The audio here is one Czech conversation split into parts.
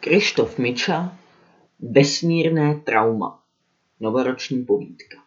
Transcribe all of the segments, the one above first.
Krištof Miča, Vesmírné trauma. Novoroční povídka.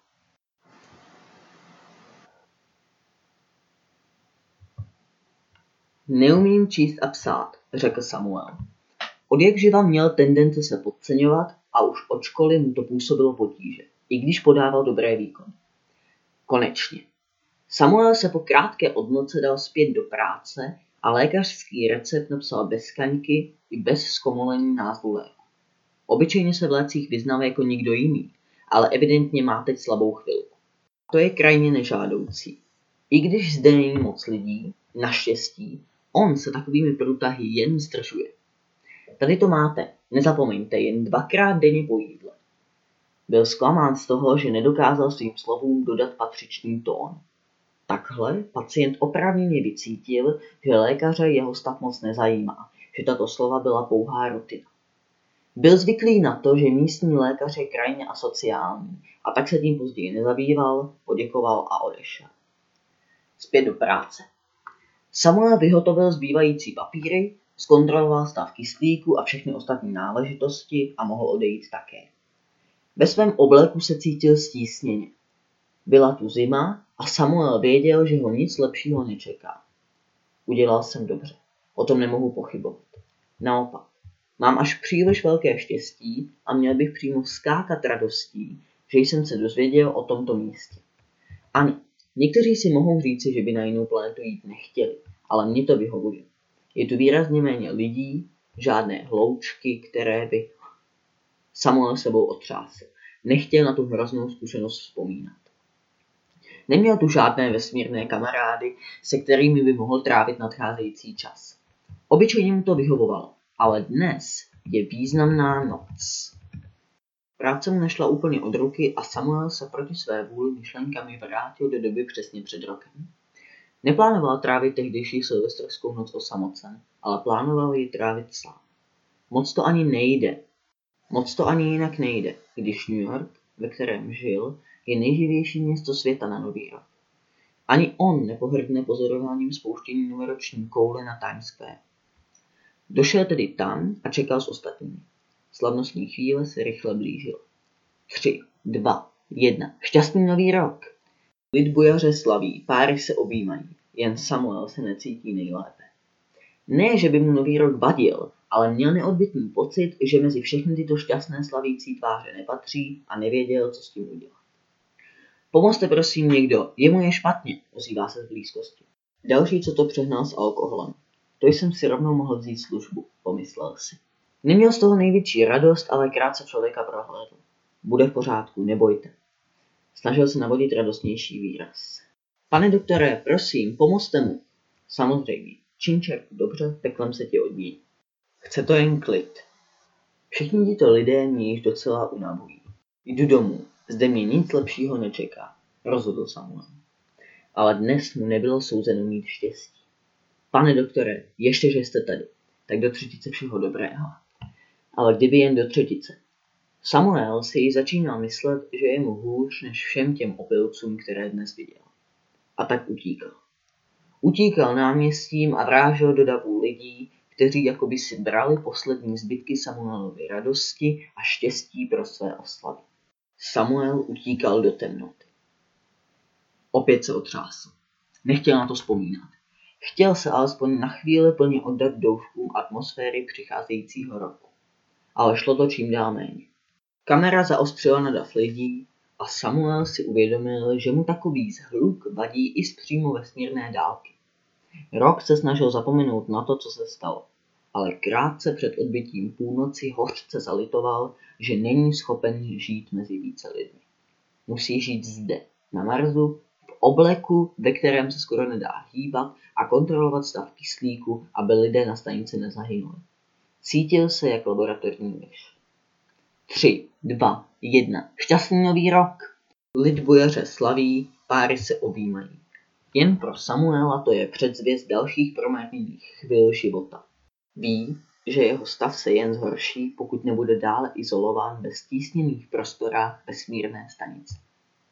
Neumím číst a psát, řekl Samuel. Odjakživa měl tendence se podceňovat a už od školy mu to působilo potíže, i když podával dobré výkony. Konečně. Samuel se po krátké odmlce dal zpět do práce a lékařský recept napsal bez kaňky i bez zkomolení názvu léku. Obyčejně se v lécích vyznal jako nikdo jiný, ale evidentně má teď slabou chvilku. To je krajně nežádoucí. I když zde není moc lidí, naštěstí, on se takovými průtahy jen zdržuje. Tady to máte, nezapomeňte, jen 2krát denně po jídle. Byl zklamán z toho, že nedokázal svým slovům dodat patřičný tón. Takhle pacient oprávněně vycítil, že lékaře jeho stav moc nezajímá, že tato slova byla pouhá rutina. Byl zvyklý na to, že místní lékař je krajně asociální a tak se tím později nezabýval, poděkoval a odešel. Zpět do práce. Samuel vyhotovil zbývající papíry, zkontroloval stav kyslíku a všechny ostatní náležitosti a mohl odejít také. Ve svém obleku se cítil stísněně. Byla tu zima a Samuel věděl, že ho nic lepšího nečeká. Udělal jsem dobře, o tom nemohu pochybovat. Naopak, mám až příliš velké štěstí a měl bych přímo skákat radostí, že jsem se dozvěděl o tomto místě. Ano, někteří si mohou říci, že by na jinou planetu jít nechtěli, ale mně to vyhovuje. Je tu výrazně méně lidí, žádné hloučky, které by... Samuel sebou otřásl. Nechtěl na tu hroznou zkušenost vzpomínat. Neměl tu žádné vesmírné kamarády, se kterými by mohl trávit nadcházející čas. Obyčejně mu to vyhovovalo, ale dnes je významná noc. Práce mu nešla úplně od ruky a Samuel se proti své vůli myšlenkami vrátil do doby přesně před rokem. Neplánoval trávit tehdejší silvestrskou noc osamocen, ale plánoval ji trávit sám. Moc to ani jinak nejde, když New York, ve kterém žil, je nejživější město světa na Nový rok. Ani on nepohrdne pozorováním spouštění novoroční koule na Times Square. Došel tedy tam a čekal s ostatními. Slavnostní chvíle se rychle blížila. 3, 2, 1. Šťastný nový rok! Lid bujaře slaví, páry se objímají, jen Samuel se necítí nejlépe. Ne, že by mu nový rok vadil, ale měl neodbytný pocit, že mezi všechny tyto šťastné slavící tváře nepatří a nevěděl, co s tím udělat. Pomozte prosím někdo, jemu je špatně, ozývá se z blízkosti. Další, co to přehnal s alkoholem. To jsem si rovnou mohl vzít službu, pomyslel si. Neměl z toho největší radost, ale krátce člověka prohlédl. Bude v pořádku, nebojte. Snažil se navodit radostnější výraz. Pane doktore, prosím, pomozte mu. Samozřejmě, činček, dobře, peklem se ti odmíní. Chce to jen klid. Všichni tito lidé mě již docela unavují. Jdu domů, zde mě nic lepšího nečeká, rozhodl Samuel. Ale dnes mu nebylo souzeno mít štěstí. Pane doktore, ještě že jste tady, tak do třetice všeho dobrého. Ale kdyby jen do třetice. Samuel si ji začínal myslet, že je mu hůř než všem těm opilcům, které dnes viděl. A tak utíkal. Utíkal náměstím a vrážel do davu lidí, kteří jakoby si brali poslední zbytky Samuelovy radosti a štěstí pro své oslavy. Samuel utíkal do temnoty. Opět se otřásl. Nechtěl na to vzpomínat. Chtěl se alespoň na chvíli plně oddat douškům atmosféry přicházejícího roku. Ale šlo to čím dál méně. Kamera zaostřila na dav lidí a Samuel si uvědomil, že mu takový zhluk vadí i z přímo vesmírné dálky. Rok se snažil zapomenout na to, co se stalo, ale krátce před odbytím půlnoci hořce zalitoval, že není schopen žít mezi více lidmi. Musí žít zde, na Marsu, v obleku, ve kterém se skoro nedá hýbat a kontrolovat stav kyslíku, aby lidé na stanici nezahynuli. Cítil se jako laboratorní myš. 3, 2, 1. Šťastný nový rok! Lid bujaře slaví, páry se objímají. Jen pro Samuela to je předzvěst dalších promarněných chvil života. Ví, že jeho stav se jen zhorší, pokud nebude dále izolován ve stísněných prostorách vesmírné stanice.